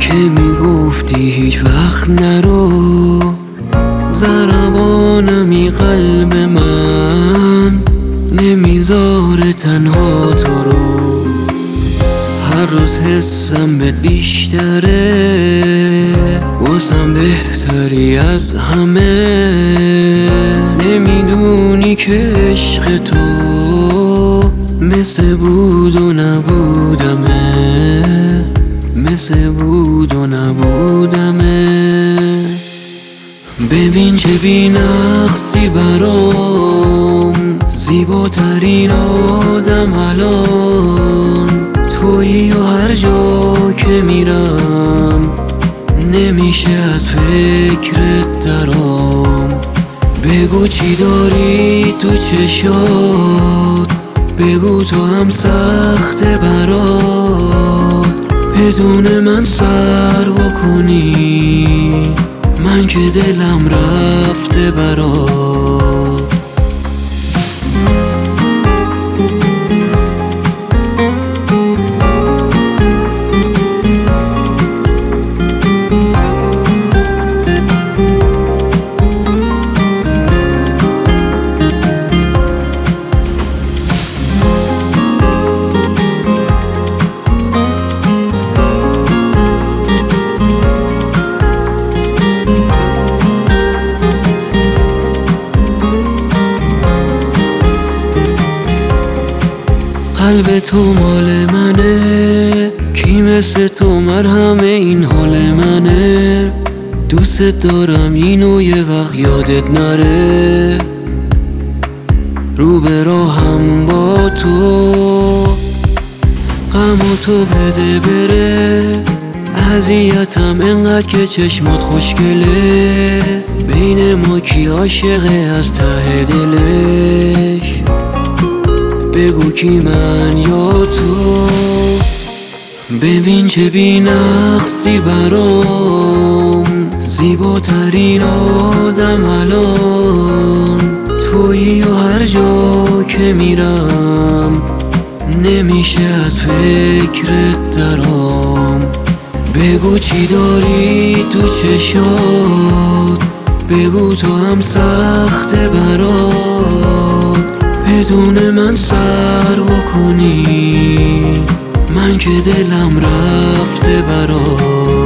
که میگفتی هیچ وقت نرو، ضربانمی قلب من نمیذاره تنها تو رو. هر روز حسم بهت بیشتره، واسم بهتری از همه. نمیدونی که عشق تو مثل بود و نبودمه، مثل بود و نبودمه. ببین چه بی‌نقصی برام، زیباترین آدم الان تویی و هر جا که میرم نمیشه از فکرت درام. بگو چی داری تو چشات، بگو تو هم سخته برات بدون من سر بکنی، من که دلم رفته برات. قلب تو مال منه، کی مثل تو مرهم این حال منه. دوست دارم اینو یه وقت یادت نره، رو به راهم با تو، غمو تو بده بره. اذیتم انقدر که چشمات خوشگله، بین ما کی عاشقه از ته دلش؟ بگو کی من یا تو؟ ببین چه بی‌نقصی برام، زیباترین آدم الان تویی و هر جا که میرم نمیشه از فکرت درام. بگو چی داری تو چشات، بگو تو هم سخته برات بدون من سر بکنی، من که دلم رفته برات.